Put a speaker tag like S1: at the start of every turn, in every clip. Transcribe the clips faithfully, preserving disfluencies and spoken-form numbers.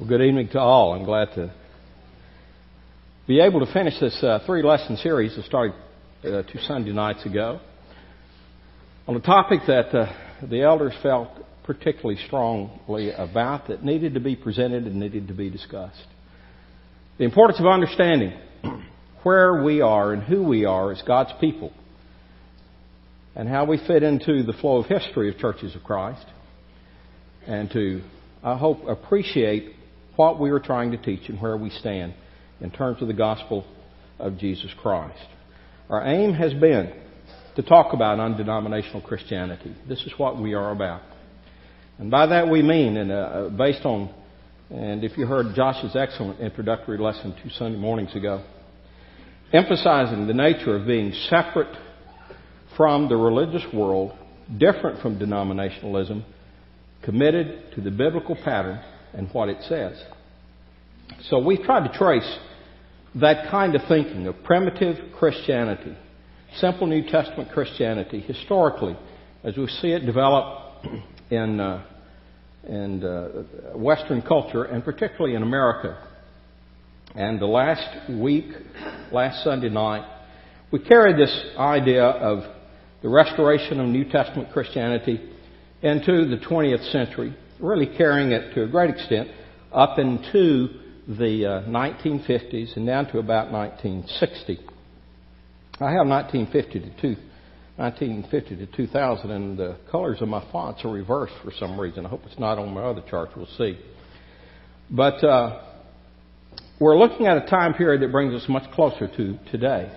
S1: Well, good evening to all. I'm glad to be able to finish this uh, three-lesson series that started uh, two Sunday nights ago on a topic that uh, the elders felt particularly strongly about, that needed to be presented and needed to be discussed. The importance of understanding where we are and who we are as God's people, and how we fit into the flow of history of churches of Christ, and to, I hope, appreciate what we are trying to teach and where we stand in terms of the gospel of Jesus Christ. Our aim has been to talk about undenominational Christianity. This is what we are about. And by that we mean, and uh, based on, and if you heard Josh's excellent introductory lesson two Sunday mornings ago, emphasizing the nature of being separate from the religious world, different from denominationalism, committed to the biblical pattern and what it says. So we've tried to trace that kind of thinking of primitive Christianity, simple New Testament Christianity, historically, as we see it develop in, uh, in uh, Western culture, and particularly in America. And the last week, last Sunday night, we carried this idea of the restoration of New Testament Christianity into the twentieth century, really carrying it to a great extent up into the uh, nineteen fifties and down to about nineteen sixty. I have nineteen fifty to two thousand, and the colors of my fonts are reversed for some reason. I hope it's not on my other charts. We'll see. But uh, we're looking at a time period that brings us much closer to today.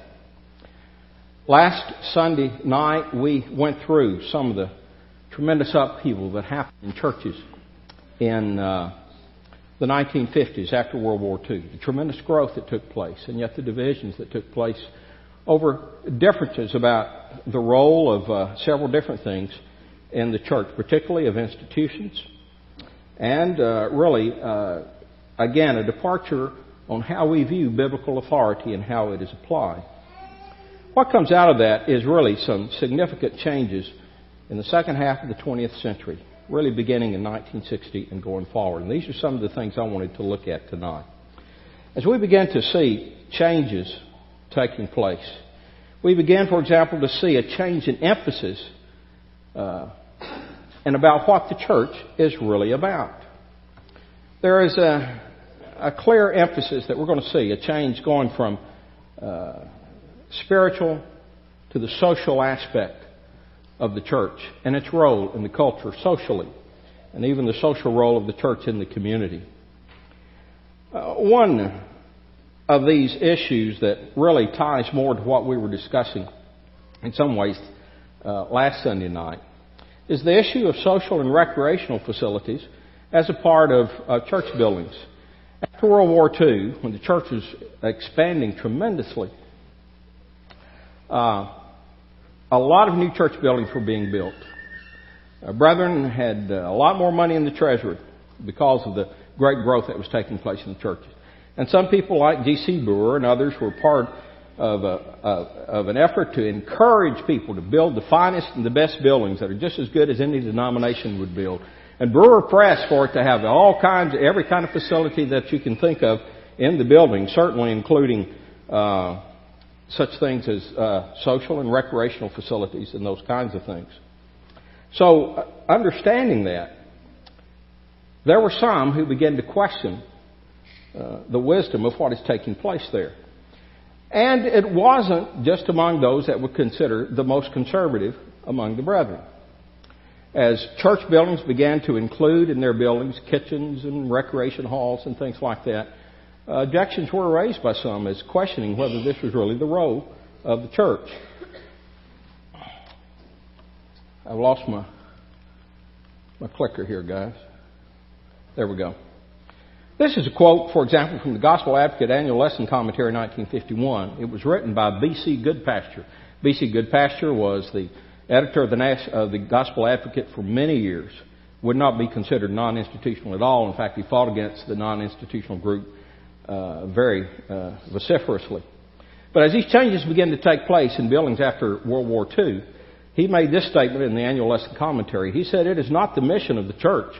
S1: Last Sunday night, we went through some of the tremendous upheaval that happened in churches in uh, the nineteen fifties after World War Two. The tremendous growth that took place, and yet the divisions that took place over differences about the role of uh, several different things in the church, particularly of institutions, and uh, really, uh, again, a departure on how we view biblical authority and how it is applied. What comes out of that is really some significant changes in the second half of the twentieth century, really beginning in nineteen sixty and going forward. And these are some of the things I wanted to look at tonight. As we begin to see changes taking place, we begin, for example, to see a change in emphasis uh, and about what the church is really about. There is a, a clear emphasis that we're going to see, a change going from uh, spiritual to the social aspect of the church and its role in the culture socially, and even the social role of the church in the community. Uh, one of these issues that really ties more to what we were discussing in some ways uh, last Sunday night is the issue of social and recreational facilities as a part of uh, church buildings. After World War Two, when the church was expanding tremendously, uh, a lot of new church buildings were being built. Uh, brethren had uh, a lot more money in the treasury because of the great growth that was taking place in the churches. And some people like G C Brewer and others were part of, a, of, of an effort to encourage people to build the finest and the best buildings that are just as good as any denomination would build. And Brewer pressed for it to have all kinds, every kind of facility that you can think of in the building, certainly including uh, such things as uh, social and recreational facilities and those kinds of things. So, uh, understanding that, there were some who began to question uh, the wisdom of what is taking place there. And it wasn't just among those that were considered the most conservative among the brethren. As church buildings began to include in their buildings kitchens and recreation halls and things like that, Uh, objections were raised by some as questioning whether this was really the role of the church. I've lost my my clicker here, guys. There we go. This is a quote, for example, from the Gospel Advocate Annual Lesson Commentary nineteen fifty-one. It was written by B C Goodpasture. B C Goodpasture was the editor of the, Nas- of the Gospel Advocate for many years. Would not be considered non-institutional at all. In fact, he fought against the non-institutional group Uh, very uh, vociferously. But as these changes began to take place in buildings after World War Two, he made this statement in the Annual Lesson Commentary. He said, "It is not the mission of the church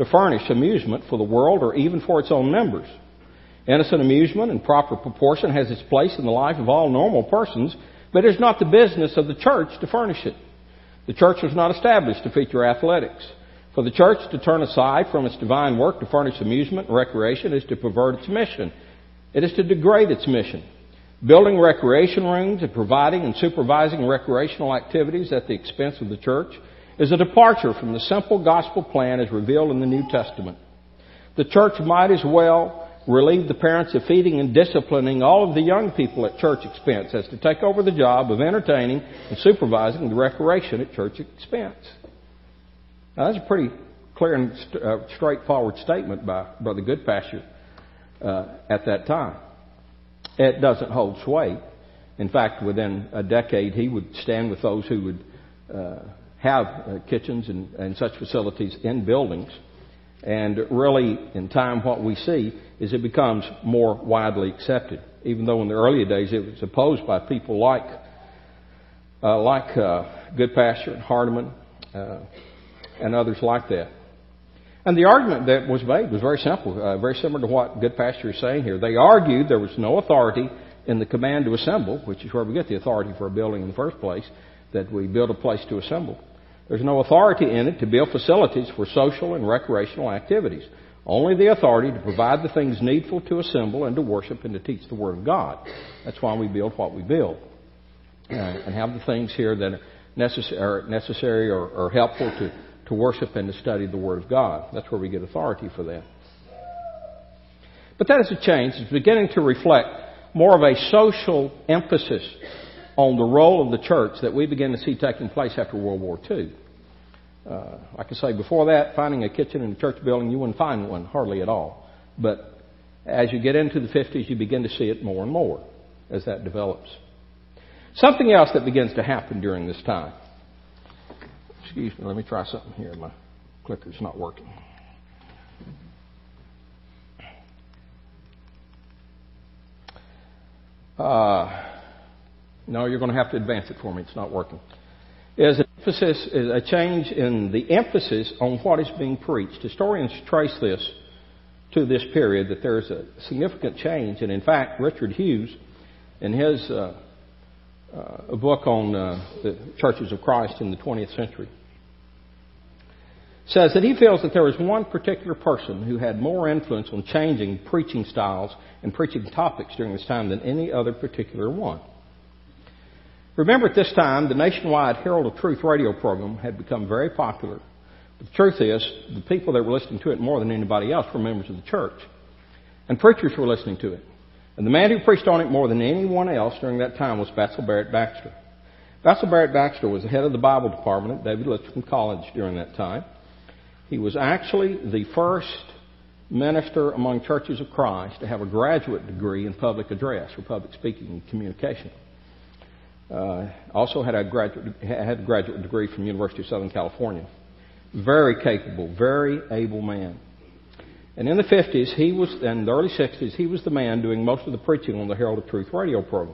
S1: to furnish amusement for the world or even for its own members. Innocent amusement in proper proportion has its place in the life of all normal persons, but it is not the business of the church to furnish it. The church was not established to feature athletics. For the church to turn aside from its divine work to furnish amusement and recreation is to pervert its mission. It is to degrade its mission. Building recreation rooms and providing and supervising recreational activities at the expense of the church is a departure from the simple gospel plan as revealed in the New Testament. The church might as well relieve the parents of feeding and disciplining all of the young people at church expense as to take over the job of entertaining and supervising the recreation at church expense. Now, that's a pretty clear and st- uh, straightforward statement by Brother Goodpasture uh, at that time. It doesn't hold sway. In fact, within a decade, he would stand with those who would uh, have uh, kitchens and, and such facilities in buildings. And really, in time, what we see is it becomes more widely accepted. Even though in the earlier days it was opposed by people like uh, like uh, Goodpasture and Hardeman uh, and others like that. And the argument that was made was very simple, uh, very similar to what Goodpasture is saying here. They argued there was no authority in the command to assemble, which is where we get the authority for a building in the first place, that we build a place to assemble. There's no authority in it to build facilities for social and recreational activities. Only the authority to provide the things needful to assemble and to worship and to teach the Word of God. That's why we build what we build. Uh, and have the things here that are necessary, are necessary or, or helpful to, to worship and to study the Word of God. That's where we get authority for that. But that is a change. It's beginning to reflect more of a social emphasis on the role of the church that we begin to see taking place after World War Two. Uh, like I say, before that, finding a kitchen in a church building, you wouldn't find one hardly at all. But as you get into the fifties, you begin to see it more and more as that develops. Something else that begins to happen during this time. Excuse me, let me try something here. My clicker's not working. Uh, no, you're going to have to advance it for me. It's not working. Is an emphasis, is a change in the emphasis on what is being preached. Historians trace this to this period, that there is a significant change. And in fact, Richard Hughes, in his uh, uh, a book on uh, the churches of Christ in the twentieth century, says that he feels that there was one particular person who had more influence on changing preaching styles and preaching topics during this time than any other particular one. Remember, at this time, the nationwide Herald of Truth radio program had become very popular. But the truth is, the people that were listening to it more than anybody else were members of the church. And preachers were listening to it. And the man who preached on it more than anyone else during that time was Batsell Barrett Baxter. Batsell Barrett Baxter was the head of the Bible department at David Lipscomb College during that time. He was actually the first minister among churches of Christ to have a graduate degree in public address or public speaking and communication. Uh, also had a graduate had a graduate degree from the University of Southern California. Very capable, very able man. And in the fifties, he was, and the early sixties, he was the man doing most of the preaching on the Herald of Truth radio program.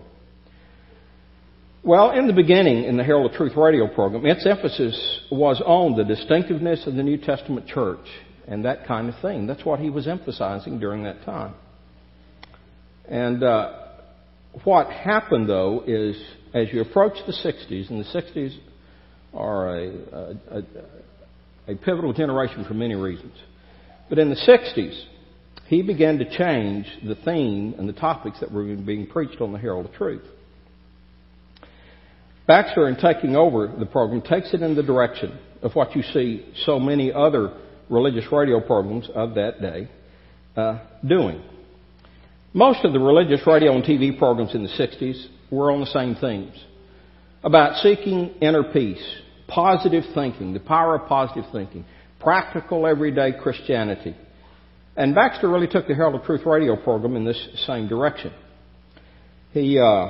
S1: Well, in the beginning, in the Herald of Truth radio program, its emphasis was on the distinctiveness of the New Testament church and that kind of thing. That's what he was emphasizing during that time. And uh, what happened, though, is as you approach the sixties, and the sixties are a, a, a, a pivotal generation for many reasons. But in the sixties, he began to change the theme and the topics that were being preached on the Herald of Truth. Baxter, in taking over the program, takes it in the direction of what you see so many other religious radio programs of that day uh, doing. Most of the religious radio and T V programs in the sixties were on the same themes. About seeking inner peace, positive thinking, the power of positive thinking, practical everyday Christianity. And Baxter really took the Herald of Truth radio program in this same direction. He uh,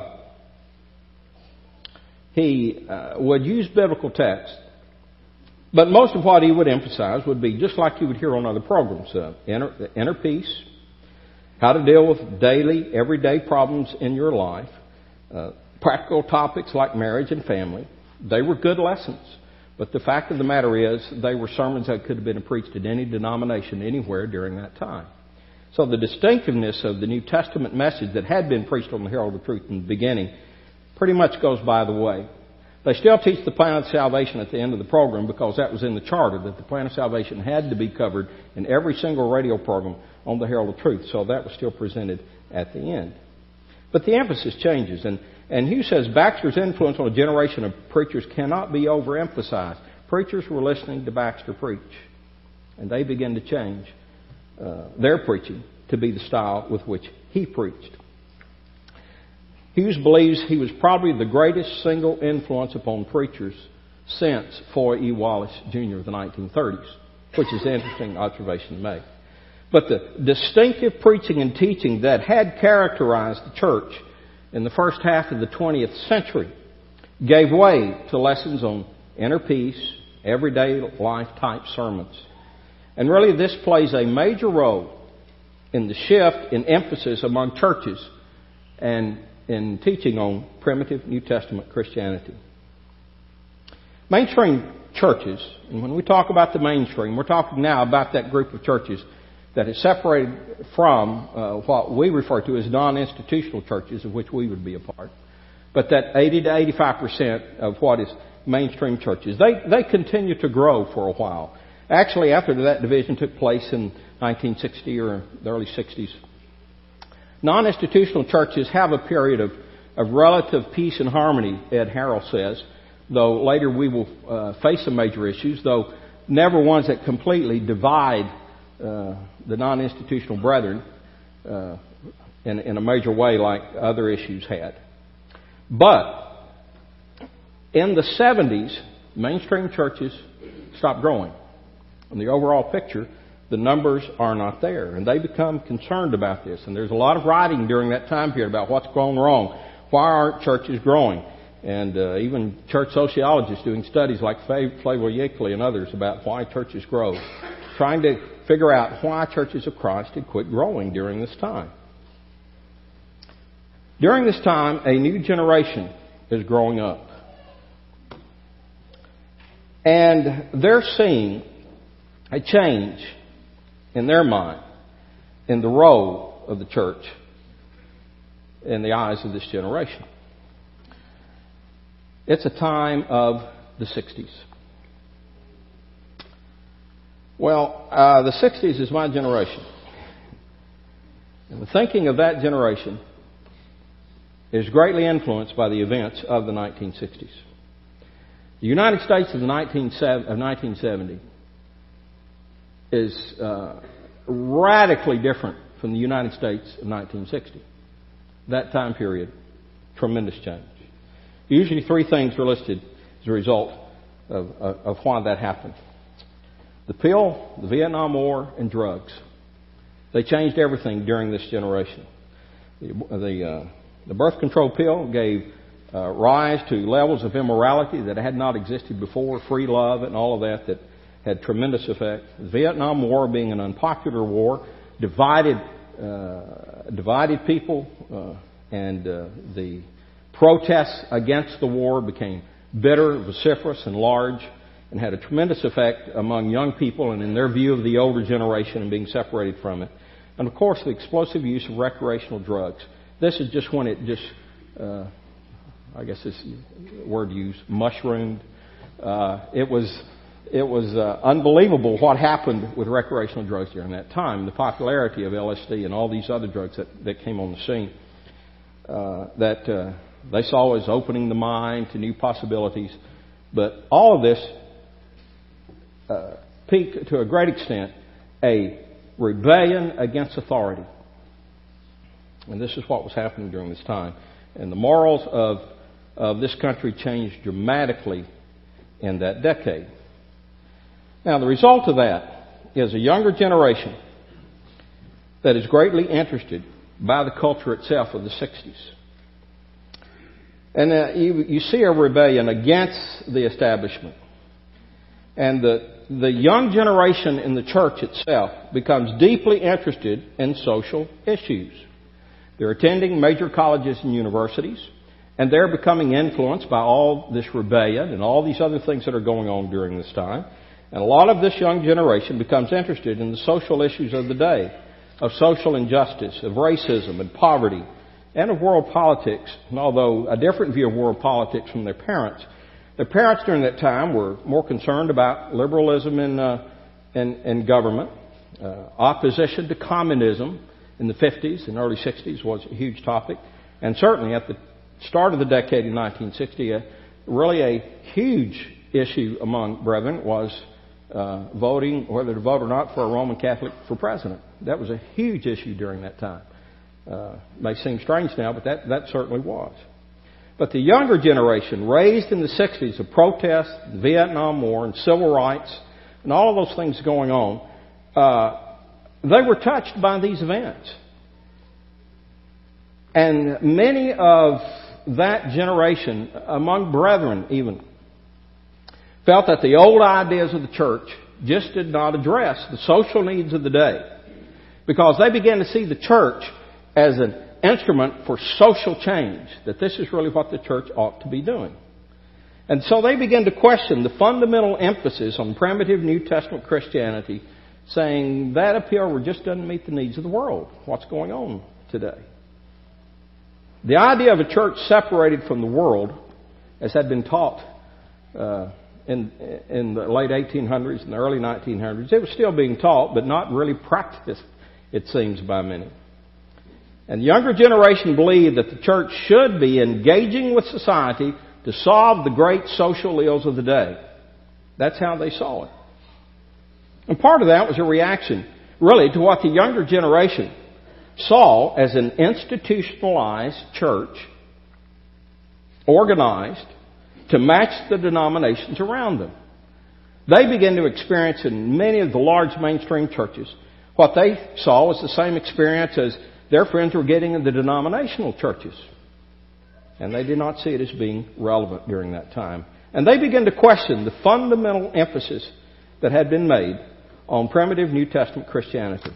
S1: he uh, would use biblical text, but most of what he would emphasize would be just like you would hear on other programs: uh, inner, inner peace, how to deal with daily, everyday problems in your life, uh, practical topics like marriage and family. They were good lessons. But the fact of the matter is, they were sermons that could have been preached at any denomination anywhere during that time. So the distinctiveness of the New Testament message that had been preached on the Herald of Truth in the beginning pretty much goes by the way. They still teach the plan of salvation at the end of the program because that was in the charter, that the plan of salvation had to be covered in every single radio program on the Herald of Truth. So that was still presented at the end. But the emphasis changes. And, and Hughes says Baxter's influence on a generation of preachers cannot be overemphasized. Preachers were listening to Baxter preach. And they began to change uh, their preaching to be the style with which he preached. Hughes believes he was probably the greatest single influence upon preachers since Foy E. Wallace, Junior of the nineteen thirties, which is an interesting observation to make. But the distinctive preaching and teaching that had characterized the church in the first half of the twentieth century gave way to lessons on inner peace, everyday life type sermons. And really this plays a major role in the shift in emphasis among churches and in teaching on primitive New Testament Christianity. Mainstream churches, and when we talk about the mainstream, we're talking now about that group of churches that is separated from uh, what we refer to as non-institutional churches, of which we would be a part. But that eighty to eighty-five percent of what is mainstream churches, they, they continue to grow for a while. Actually, after that division took place in nineteen sixty or the early sixties, non-institutional churches have a period of, of relative peace and harmony, Ed Harrell says, though later we will uh, face some major issues, though never ones that completely divide uh, the non-institutional brethren uh, in, in a major way like other issues had. But in the seventies, mainstream churches stopped growing. In the overall picture, the numbers are not there, and they become concerned about this. And there's a lot of writing during that time period about what's going wrong. Why aren't churches growing? And uh, even church sociologists doing studies like Flavio Yeckley and others about why churches grow, trying to figure out why churches of Christ had quit growing during this time. During this time, a new generation is growing up. And they're seeing a change in their mind, in the role of the church in the eyes of this generation. It's a time of the sixties. Well, uh, the sixties is my generation. And the thinking of that generation is greatly influenced by the events of the nineteen sixties. The United States of, the nineteen seventy is uh, radically different from the United States of nineteen sixty. That time period, tremendous change. Usually three things are listed as a result of, of, of why that happened. The pill, the Vietnam War, and drugs. They changed everything during this generation. The, the, uh, the birth control pill gave uh, rise to levels of immorality that had not existed before, free love and all of that that had tremendous effect. The Vietnam War, being an unpopular war, divided uh, divided people, uh, and uh, the protests against the war became bitter, vociferous, and large, and had a tremendous effect among young people and in their view of the older generation and being separated from it. And of course, the explosive use of recreational drugs. This is just when it just, uh, I guess this word used, mushroomed. Uh, it was it was uh, unbelievable what happened with recreational drugs during that time. The popularity of L S D and all these other drugs that, that came on the scene uh, that uh, they saw as opening the mind to new possibilities. But all of this uh, peaked to a great extent a rebellion against authority. And this is what was happening during this time. And the morals of, of this country changed dramatically in that decade. Now, the result of that is a younger generation that is greatly interested by the culture itself of the sixties. And uh, you, you see a rebellion against the establishment. And the, the young generation in the church itself becomes deeply interested in social issues. They're attending major colleges and universities, And they're becoming influenced by all this rebellion and all these other things that are going on during this time. And a lot of this young generation becomes interested in the social issues of the day, of social injustice, of racism and poverty, and of world politics. And although a different view of world politics from their parents, their parents during that time were more concerned about liberalism in, uh, in, in government. Uh, opposition to communism in the fifties and early sixties was a huge topic. And certainly at the start of the decade in nineteen sixty, uh, really a huge issue among brethren was uh, voting, whether to vote or not, for a Roman Catholic for president. That was a huge issue during that time. Uh, may seem strange now, but that, that certainly was. But the younger generation, raised in the sixties of protest, the Vietnam War, and civil rights, and all of those things going on, uh, they were touched by these events. And many of that generation, among brethren even, felt that the old ideas of the church just did not address the social needs of the day, because they began to see the church as an instrument for social change, that this is really what the church ought to be doing. And so they began to question the fundamental emphasis on primitive New Testament Christianity, saying that appeal just doesn't meet the needs of the world. What's going on today? The idea of a church separated from the world, as had been taught uh, in, in the late eighteen hundreds and the early nineteen hundreds, it was still being taught, but not really practiced, it seems, by many. And the younger generation believed that the church should be engaging with society to solve the great social ills of the day. That's how they saw it. And part of that was a reaction, really, to what the younger generation saw as an institutionalized church, organized to match the denominations around them. They began to experience in many of the large mainstream churches what they saw was the same experience as their friends were getting in the denominational churches. And they did not see it as being relevant during that time. And they began to question the fundamental emphasis that had been made on primitive New Testament Christianity.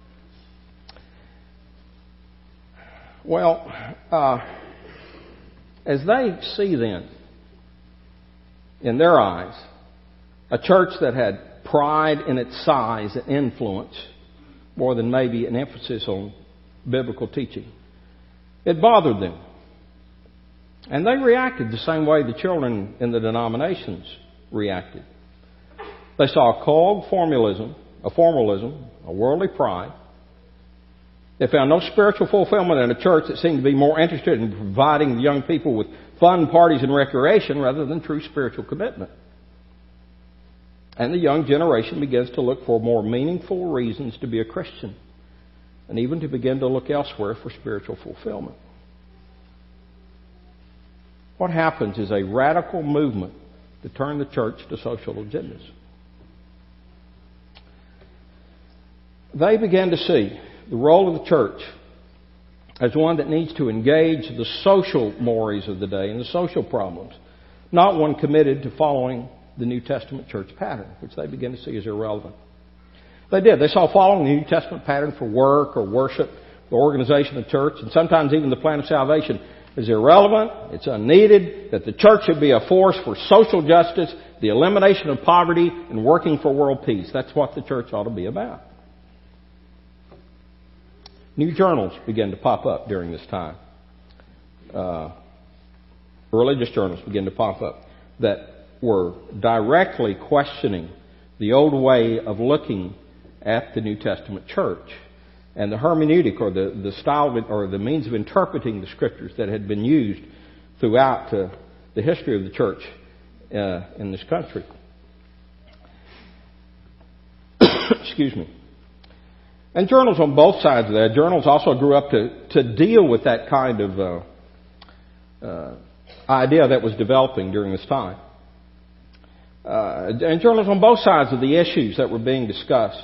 S1: Well, uh, as they see then, in their eyes, a church that had pride in its size and influence more than maybe an emphasis on biblical teaching, it bothered them. And they reacted the same way the children in the denominations reacted. They saw a cold formalism, a formalism, a worldly pride. They found no spiritual fulfillment in a church that seemed to be more interested in providing the young people with fun, parties, and recreation rather than true spiritual commitment. And the young generation begins to look for more meaningful reasons to be a Christian, and even to begin to look elsewhere for spiritual fulfillment. What happens is a radical movement to turn the church to social agendas. They began to see the role of the church as one that needs to engage the social mores of the day and the social problems, not one committed to following the New Testament church pattern, which they began to see as irrelevant. They did. They saw following the New Testament pattern for work or worship, the organization of church, and sometimes even the plan of salvation is irrelevant, it's unneeded, that the church should be a force for social justice, the elimination of poverty, and working for world peace. That's what the church ought to be about. New journals began to pop up during this time. Uh, religious journals began to pop up that were directly questioning the old way of looking at the New Testament church and the hermeneutic, or the, the style of, or the means of interpreting the Scriptures that had been used throughout uh, the history of the church uh, in this country. Excuse me. And journals on both sides of that. Journals also grew up to, to deal with that kind of uh, uh, idea that was developing during this time. Uh, and journals on both sides of the issues that were being discussed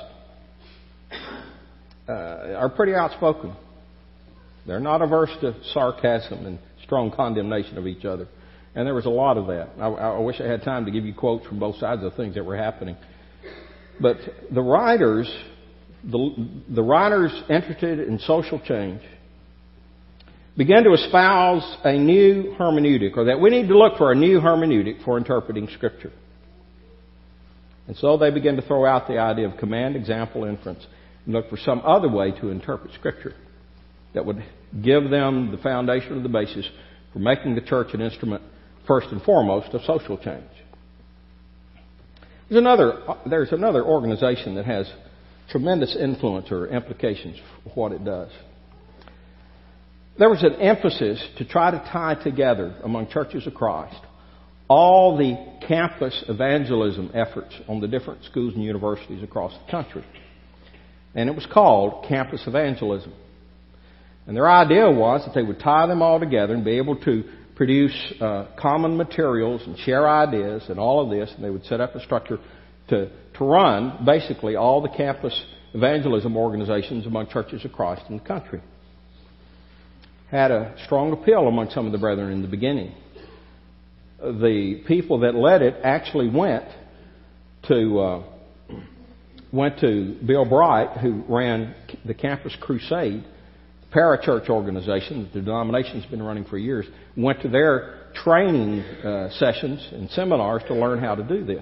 S1: uh, are pretty outspoken. They're not averse to sarcasm and strong condemnation of each other. And there was a lot of that. I, I wish I had time to give you quotes from both sides of the things that were happening. But the writers, the, the writers interested in social change began to espouse a new hermeneutic, or that we need to look for a new hermeneutic for interpreting Scripture. And so they began to throw out the idea of command, example, inference, and look for some other way to interpret Scripture that would give them the foundation or the basis for making the church an instrument, first and foremost, of social change. There's another, there's another organization that has tremendous influence or implications for what it does. There was an emphasis to try to tie together among churches of Christ all the campus evangelism efforts on the different schools and universities across the country. And it was called campus evangelism. And their idea was that they would tie them all together and be able to produce uh, common materials and share ideas and all of this. And they would set up a structure to, to run basically all the campus evangelism organizations among churches of Christ in the country. Had a strong appeal among some of the brethren in the beginning. The people that led it actually went to uh, went to Bill Bright, who ran the Campus Crusade, parachurch organization that the denomination's been running for years. Went to their training uh, sessions and seminars to learn how to do this.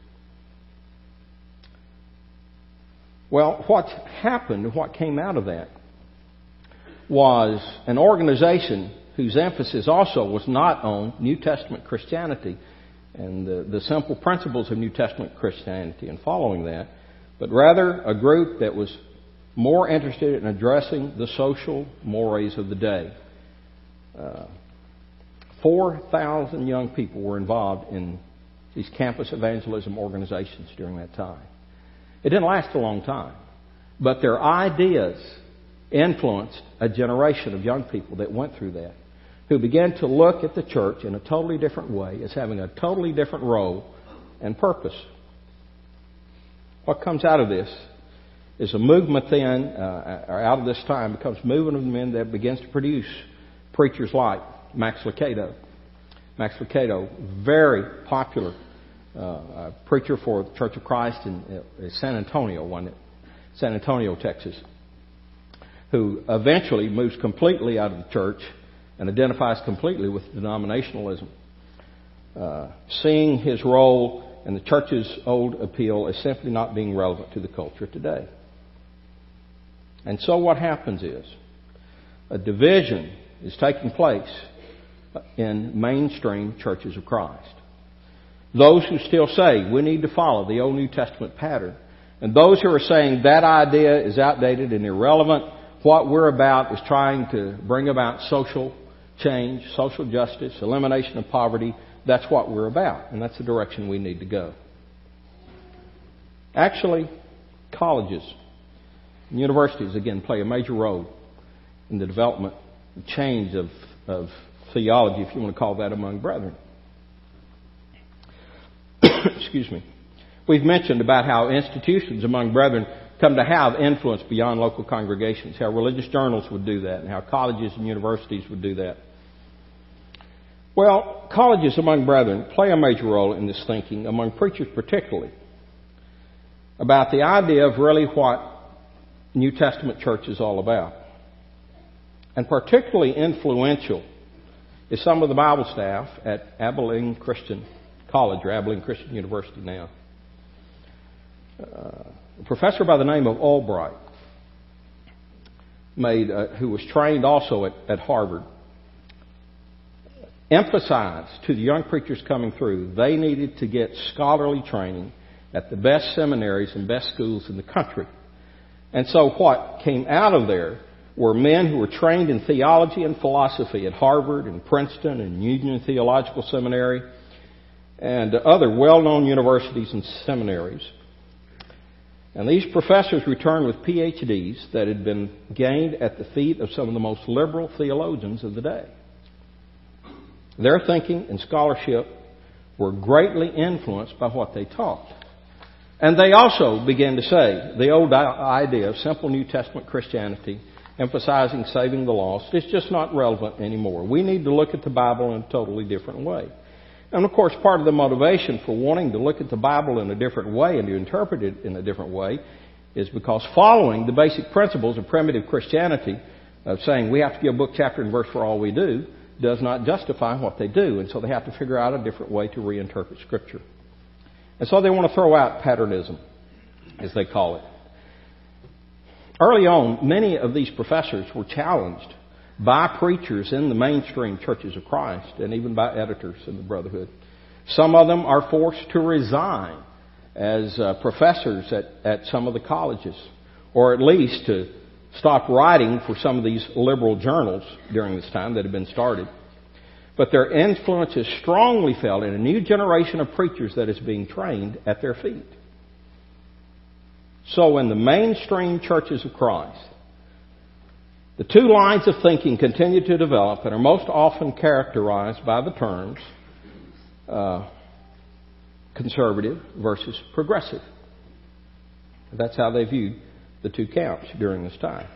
S1: Well, what happened, what came out of that, was an organization whose emphasis also was not on New Testament Christianity and the, the simple principles of New Testament Christianity and following that, but rather a group that was more interested in addressing the social mores of the day. Uh, four thousand young people were involved in these campus evangelism organizations during that time. It didn't last a long time, but their ideas influenced a generation of young people that went through that, who began to look at the church in a totally different way, as having a totally different role and purpose. What comes out of this is a movement then, uh, or out of this time, becomes a movement of men that begins to produce preachers like Max Lucado. Max Lucado, very popular uh, preacher for the Church of Christ in uh, San Antonio, one San Antonio, Texas, who eventually moves completely out of the church and identifies completely with denominationalism, uh, seeing his role in the church's old appeal as simply not being relevant to the culture today. And so what happens is a division is taking place in mainstream churches of Christ. Those who still say we need to follow the Old New Testament pattern, and those who are saying that idea is outdated and irrelevant. What we're about is trying to bring about social change, social justice, elimination of poverty. That's what we're about, and that's the direction we need to go. Actually, colleges and universities, again, play a major role in the development, the change of, of theology, if you want to call that, among brethren. Excuse me. We've mentioned about how institutions among brethren come to have influence beyond local congregations, how religious journals would do that, and how colleges and universities would do that. Well, colleges among brethren play a major role in this thinking, among preachers particularly, about the idea of really what New Testament church is all about. And particularly influential is some of the Bible staff at Abilene Christian College, or Abilene Christian University now. Uh, a professor by the name of Albright, made, uh, who was trained also at, at Harvard, emphasized to the young preachers coming through they needed to get scholarly training at the best seminaries and best schools in the country. And so what came out of there were men who were trained in theology and philosophy at Harvard and Princeton and Union Theological Seminary and other well-known universities and seminaries. And these professors returned with P H Ds that had been gained at the feet of some of the most liberal theologians of the day. Their thinking and scholarship were greatly influenced by what they taught. And they also began to say the old idea of simple New Testament Christianity, emphasizing saving the lost, is just not relevant anymore. We need to look at the Bible in a totally different way. And of course, part of the motivation for wanting to look at the Bible in a different way and to interpret it in a different way is because following the basic principles of primitive Christianity of saying we have to give book, chapter, and verse for all we do does not justify what they do. And so they have to figure out a different way to reinterpret Scripture. And so they want to throw out patternism, as they call it. Early on, many of these professors were challenged by preachers in the mainstream churches of Christ and even by editors in the Brotherhood. Some of them are forced to resign as uh, professors at, at some of the colleges, or at least to stop writing for some of these liberal journals during this time that had been started. But their influence is strongly felt in a new generation of preachers that is being trained at their feet. So in the mainstream churches of Christ, the two lines of thinking continue to develop and are most often characterized by the terms uh, conservative versus progressive. That's how they viewed the two camps during this time.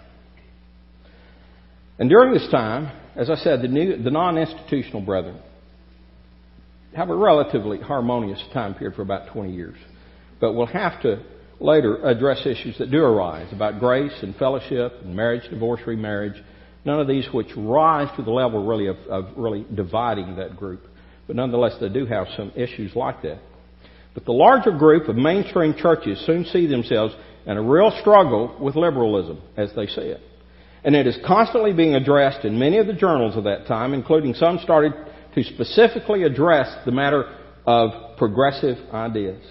S1: And during this time, as I said, the, new, the non-institutional brethren have a relatively harmonious time period for about twenty years. But we'll have to later address issues that do arise about grace and fellowship and marriage, divorce, remarriage. None of these which rise to the level really of, of really dividing that group. But nonetheless, they do have some issues like that. But the larger group of mainstream churches soon see themselves in a real struggle with liberalism, as they see it. And it is constantly being addressed in many of the journals of that time, including some started to specifically address the matter of progressive ideas.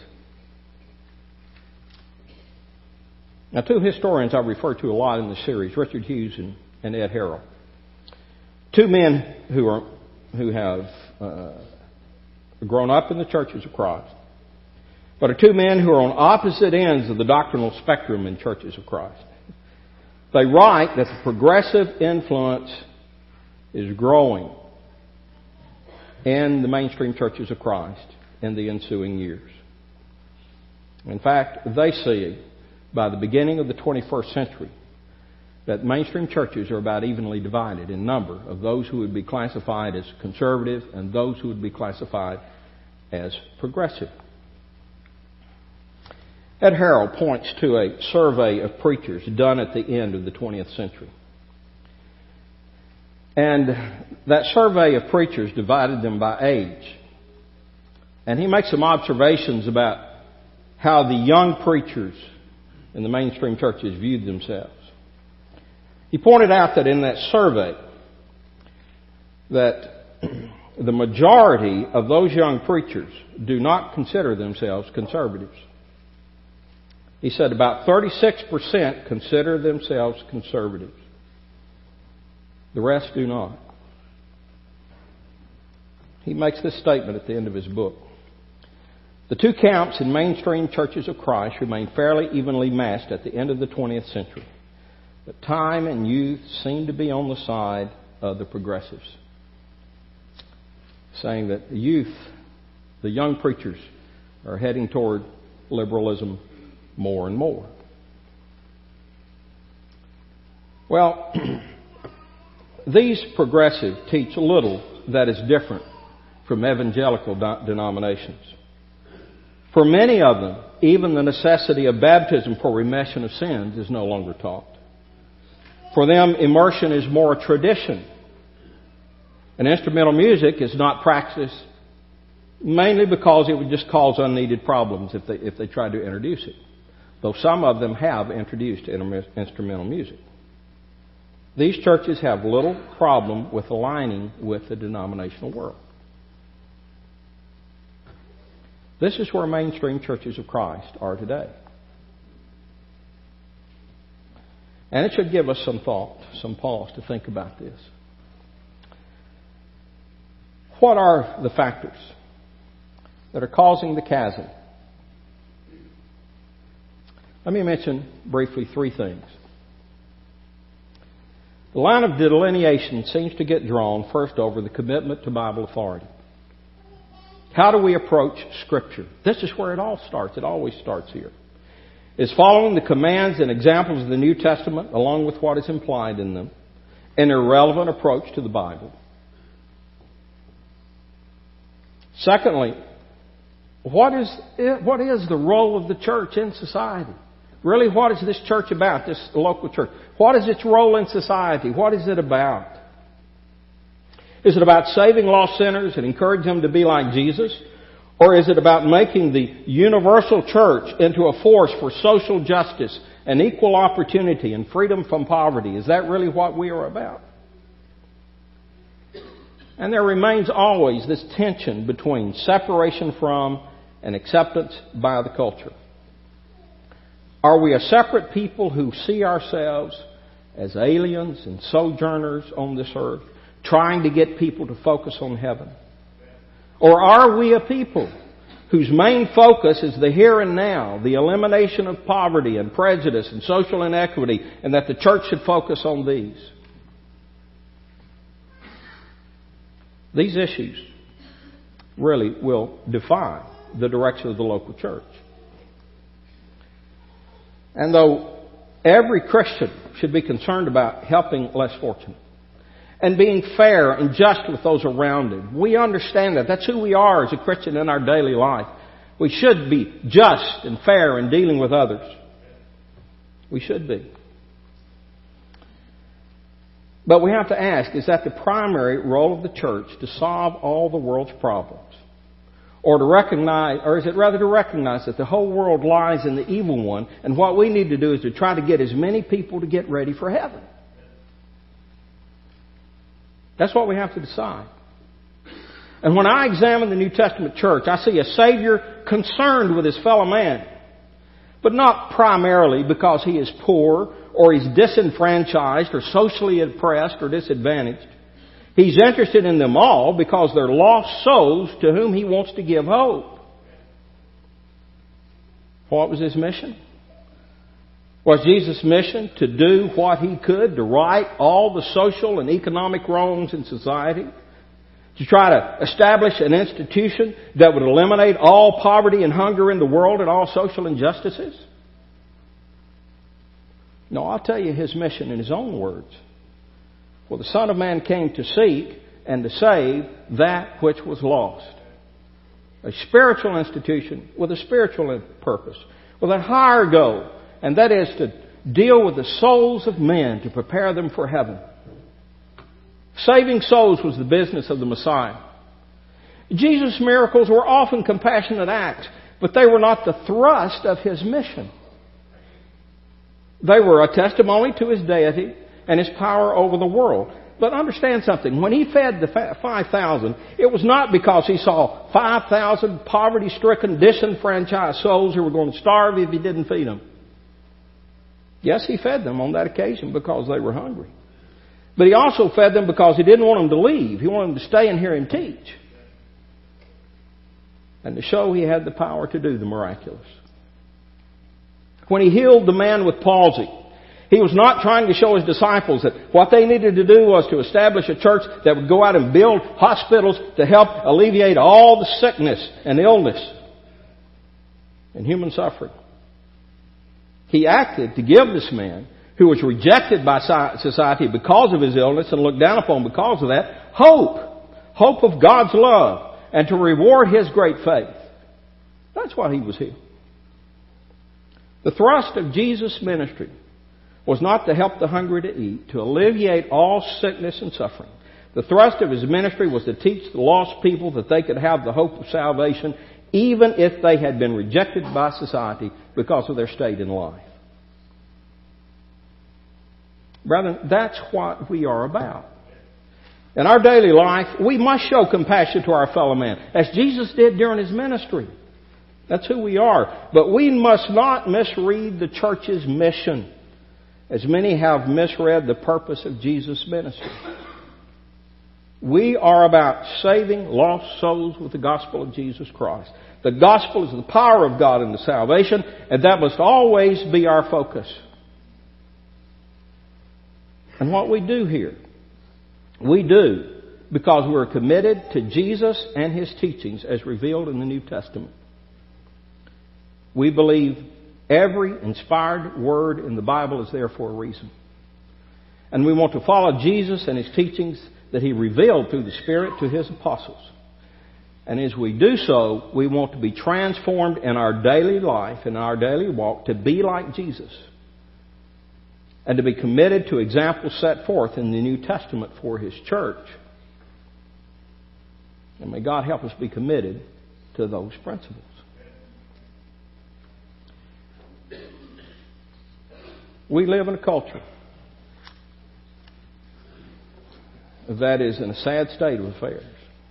S1: Now, two historians I've referred to a lot in the series, Richard Hughes and, and Ed Harrell. Two men who are who have uh, grown up in the churches of Christ, but are two men who are on opposite ends of the doctrinal spectrum in churches of Christ. They write that the progressive influence is growing in the mainstream churches of Christ in the ensuing years. In fact, they see by the beginning of the twenty-first century that mainstream churches are about evenly divided in number of those who would be classified as conservative and those who would be classified as progressive. Ed Harrell points to a survey of preachers done at the end of the twentieth century. And that survey of preachers divided them by age. And he makes some observations about how the young preachers in the mainstream churches viewed themselves. He pointed out that in that survey that the majority of those young preachers do not consider themselves conservatives. He said about thirty-six percent consider themselves conservatives. The rest do not. He makes this statement at the end of his book. The two camps in mainstream churches of Christ remained fairly evenly matched at the end of the twentieth century. But time and youth seemed to be on the side of the progressives, saying that the youth, the young preachers, are heading toward liberalism more and more. Well, these progressives teach little that is different from evangelical de- denominations. For many of them, even the necessity of baptism for remission of sins is no longer taught. For them, immersion is more a tradition. And instrumental music is not practiced mainly because it would just cause unneeded problems if they, if they tried to introduce it. Though some of them have introduced instrumental music. These churches have little problem with aligning with the denominational world. This is where mainstream churches of Christ are today. And it should give us some thought, some pause to think about this. What are the factors that are causing the chasm? Let me mention briefly three things. The line of delineation seems to get drawn first over the commitment to Bible authority. How do we approach Scripture? This is where it all starts. It always starts here. Is following the commands and examples of the New Testament, along with what is implied in them, an irrelevant approach to the Bible? Secondly, what is, what is the role of the church in society? Really, what is this church about, this local church? What is its role in society? What is it about? Is it about saving lost sinners and encouraging them to be like Jesus? Or is it about making the universal church into a force for social justice and equal opportunity and freedom from poverty? Is that really what we are about? And there remains always this tension between separation from and acceptance by the culture. Are we a separate people who see ourselves as aliens and sojourners on this earth, trying to get people to focus on heaven? Or are we a people whose main focus is the here and now, the elimination of poverty and prejudice and social inequity, and that the church should focus on these? These issues really will define the direction of the local church. And though every Christian should be concerned about helping less fortunate and being fair and just with those around him, we understand that. That's who we are as a Christian in our daily life. We should be just and fair in dealing with others. We should be. But we have to ask, is that the primary role of the church to solve all the world's problems? Or to recognize, or is it rather to recognize that the whole world lies in the evil one, and what we need to do is to try to get as many people to get ready for heaven? That's what we have to decide. And when I examine the New Testament church, I see a Savior concerned with his fellow man, but not primarily because he is poor or he's disenfranchised or socially oppressed or disadvantaged. He's interested in them all because they're lost souls to whom he wants to give hope. What was his mission? Was Jesus' mission to do what he could to right all the social and economic wrongs in society? To try to establish an institution that would eliminate all poverty and hunger in the world and all social injustices? No, I'll tell you his mission in his own words. For the Son of Man came to seek and to save that which was lost. A spiritual institution with a spiritual purpose, with a higher goal, and that is to deal with the souls of men to prepare them for heaven. Saving souls was the business of the Messiah. Jesus' miracles were often compassionate acts, but they were not the thrust of his mission. They were a testimony to his deity and his power over the world. But understand something. When he fed the five thousand, it was not because he saw five thousand poverty-stricken, disenfranchised souls who were going to starve if he didn't feed them. Yes, he fed them on that occasion because they were hungry. But he also fed them because he didn't want them to leave. He wanted them to stay and hear him teach. And to show he had the power to do the miraculous. When he healed the man with palsy, he was not trying to show his disciples that what they needed to do was to establish a church that would go out and build hospitals to help alleviate all the sickness and illness and human suffering. He acted to give this man, who was rejected by society because of his illness and looked down upon because of that, hope. Hope of God's love and to reward his great faith. That's why he was here. The thrust of Jesus' ministry was not to help the hungry to eat, to alleviate all sickness and suffering. The thrust of his ministry was to teach the lost people that they could have the hope of salvation even if they had been rejected by society because of their state in life. Brethren, that's what we are about. In our daily life, we must show compassion to our fellow man, as Jesus did during his ministry. That's who we are. But we must not misread the church's mission, as many have misread the purpose of Jesus' ministry. We are about saving lost souls with the gospel of Jesus Christ. The gospel is the power of God in the salvation, and that must always be our focus. And what we do here, we do because we're committed to Jesus and his teachings as revealed in the New Testament. We believe every inspired word in the Bible is there for a reason. And we want to follow Jesus and his teachings that he revealed through the Spirit to his apostles. And as we do so, we want to be transformed in our daily life, in our daily walk, to be like Jesus. And to be committed to examples set forth in the New Testament for His church. And may God help us be committed to those principles. We live in a culture that is in a sad state of affairs.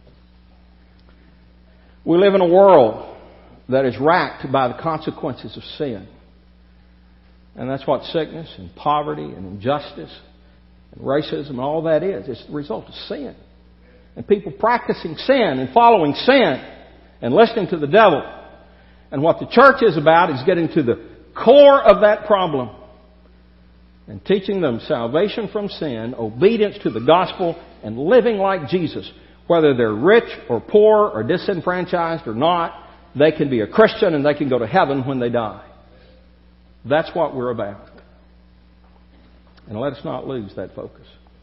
S1: We live in a world that is racked by the consequences of sin. And that's what sickness and poverty and injustice and racism and all that is. It's the result of sin. And people practicing sin and following sin and listening to the devil. And what the church is about is getting to the core of that problem and teaching them salvation from sin, obedience to the gospel, and living like Jesus. Whether they're rich or poor or disenfranchised or not, they can be a Christian and they can go to heaven when they die. That's what we're about. And let us not lose that focus.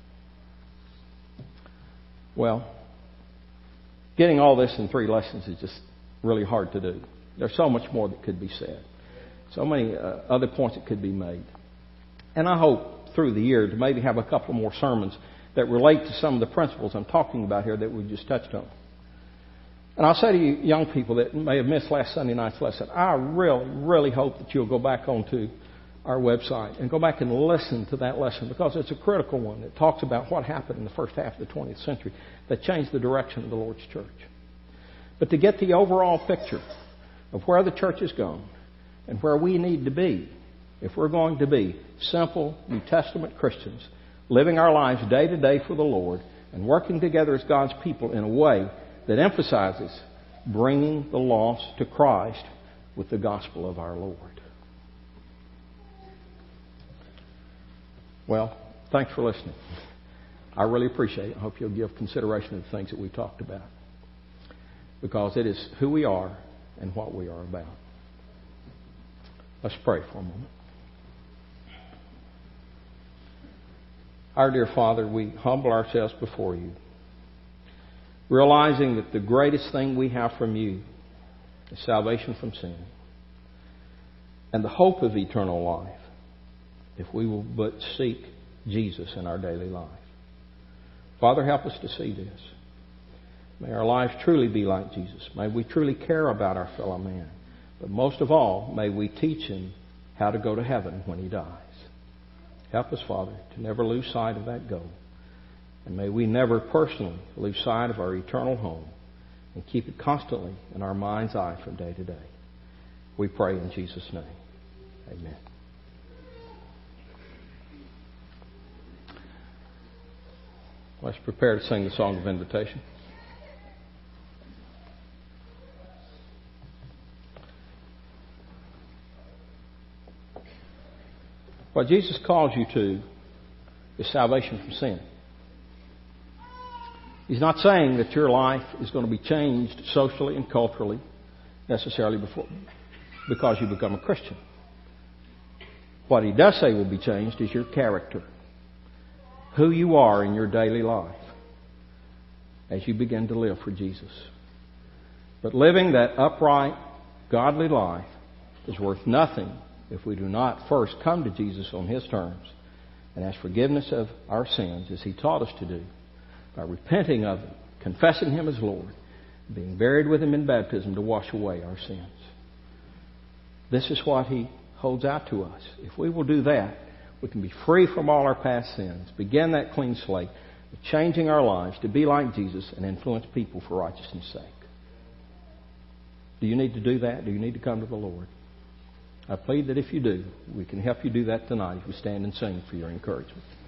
S1: Well, getting all this in three lessons is just really hard to do. There's so much more that could be said. So many uh, other points that could be made. And I hope through the year to maybe have a couple more sermons that relate to some of the principles I'm talking about here that we just touched on. And I'll say to you young people that may have missed last Sunday night's lesson, I really, really hope that you'll go back onto our website and go back and listen to that lesson, because it's a critical one. It talks about what happened in the first half of the twentieth century that changed the direction of the Lord's church. But to get the overall picture of where the church has gone and where we need to be, if we're going to be simple New Testament Christians, living our lives day to day for the Lord and working together as God's people in a way that emphasizes bringing the lost to Christ with the gospel of our Lord. Well, thanks for listening. I really appreciate it. I hope you'll give consideration to the things that we talked about, because it is who we are and what we are about. Let's pray for a moment. Our dear Father, we humble ourselves before you, realizing that the greatest thing we have from you is salvation from sin and the hope of eternal life if we will but seek Jesus in our daily life. Father, help us to see this. May our lives truly be like Jesus. May we truly care about our fellow man. But most of all, may we teach him how to go to heaven when he dies. Help us, Father, to never lose sight of that goal. And may we never personally lose sight of our eternal home and keep it constantly in our mind's eye from day to day. We pray in Jesus' name. Amen. Let's prepare to sing the song of invitation. What Jesus calls you to is salvation from sin. He's not saying that your life is going to be changed socially and culturally necessarily before, because you become a Christian. What he does say will be changed is your character, who you are in your daily life as you begin to live for Jesus. But living that upright, godly life is worth nothing if we do not first come to Jesus on His terms and ask forgiveness of our sins as He taught us to do, by repenting of them, confessing Him as Lord, being buried with Him in baptism to wash away our sins. This is what He holds out to us. If we will do that, we can be free from all our past sins, begin that clean slate, changing our lives to be like Jesus and influence people for righteousness' sake. Do you need to do that? Do you need to come to the Lord? I plead that if you do, we can help you do that tonight as we stand and sing for your encouragement.